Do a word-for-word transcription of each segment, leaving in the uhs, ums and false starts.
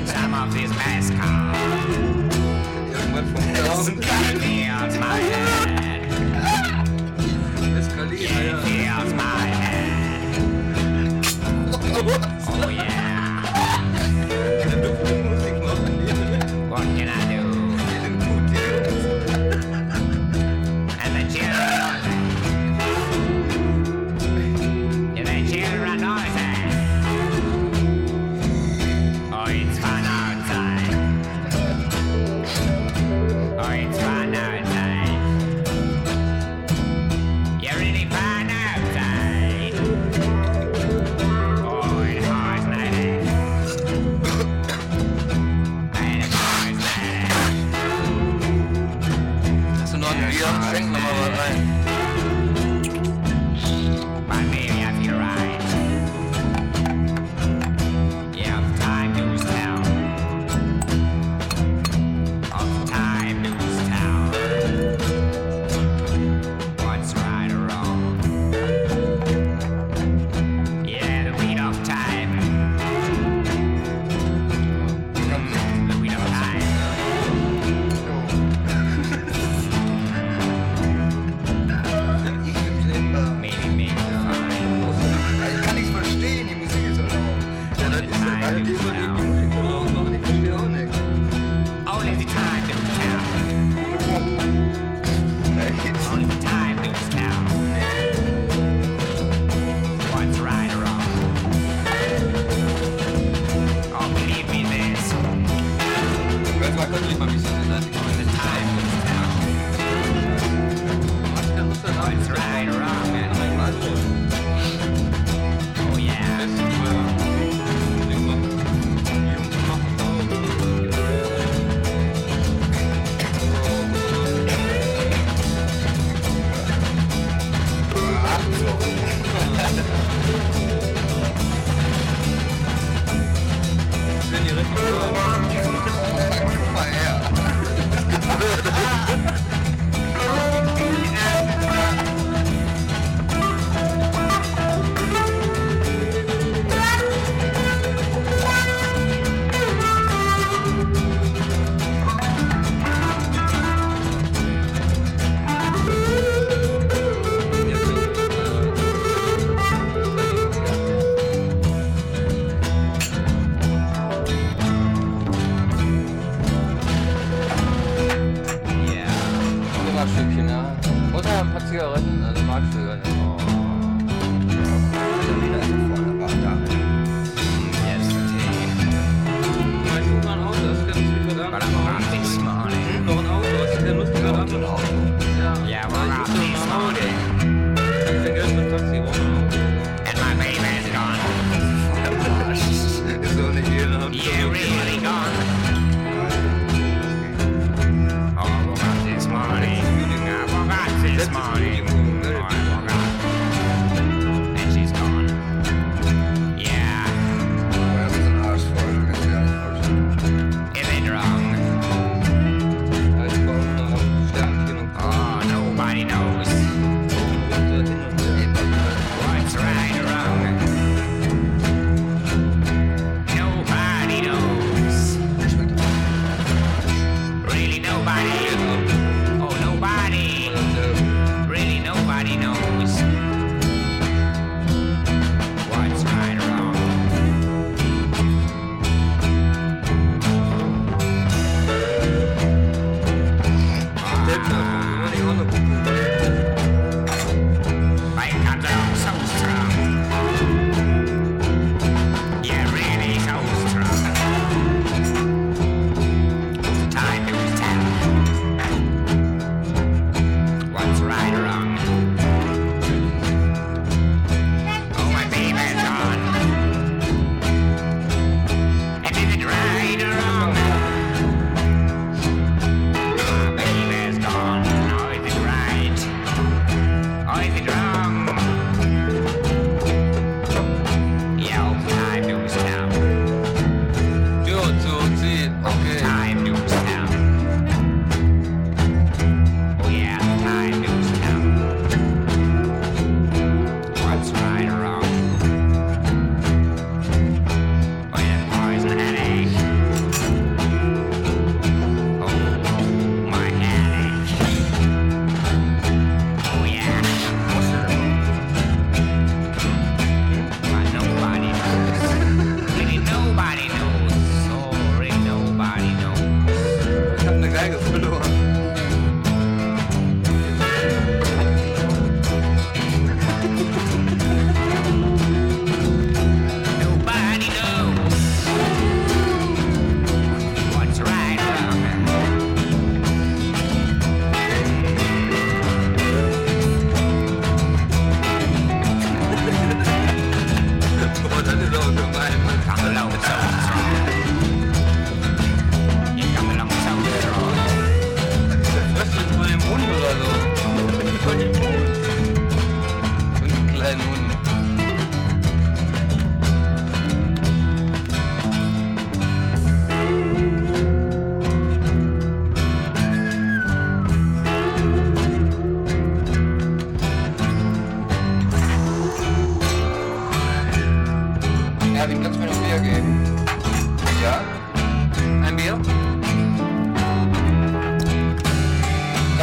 need some of this mascot. Irgendwas vom Glauben. It feels my head. Eskaliert, It ja. feels my head. Oh yeah. Der dufte Musik machen. What can I do? And the children, yeah, the children noisy. Oh, it's fun outside. Oh, it's fun outside. Yeah, really fun outside. Oh, it hurts my head. And it hurts my head. Hast du noch ein Bier? Schenk noch mal was rein. But maybe I feel right. Yeah, of time news tell. Of time news tell. What's right or wrong? Yeah, the weed of time. Mm, the weed of time. Maybe, maybe fine. Ich kann nichts verstehen, die Musik ist so laut. Ja, das ist ja geil, die Musik so laut machen, ich verstehe auch nichts. Only the time news tell. Echt? Only the time news tell. What's right or wrong? Oh, believe me this. Hört mal, könnt ihr mal ein bisschen an die Only the time news tell. What's right or wrong, man? Oh yeah. Wenn ihr richtig guck mal her. Yeah. Noch mal ein Stückchen, ja. Und ein paar Zigaretten, also magst du gar nicht. Oh. Wieder ist er voll, aber da. Yesterday. Ich suche mal ein Auto, das kann ich nicht verdammt. But I'm around this morning. Noch ein Auto, das ist der Lust gerade ab. Ja, Yeah, aber we're ich around suche this noch ein Auto. morning. Ich hab kein Geld für ein Taxi, ich brauche ein Auto. And my baby's gone. Ist doch nicht jeder. Yeah, really gone. Oh, I woke up this morning. I woke up this morning.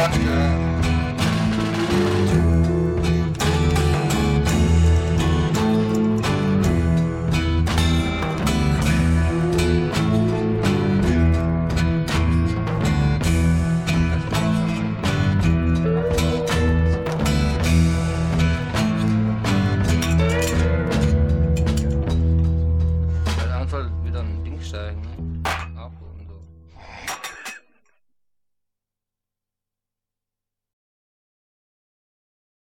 gesagt, äh,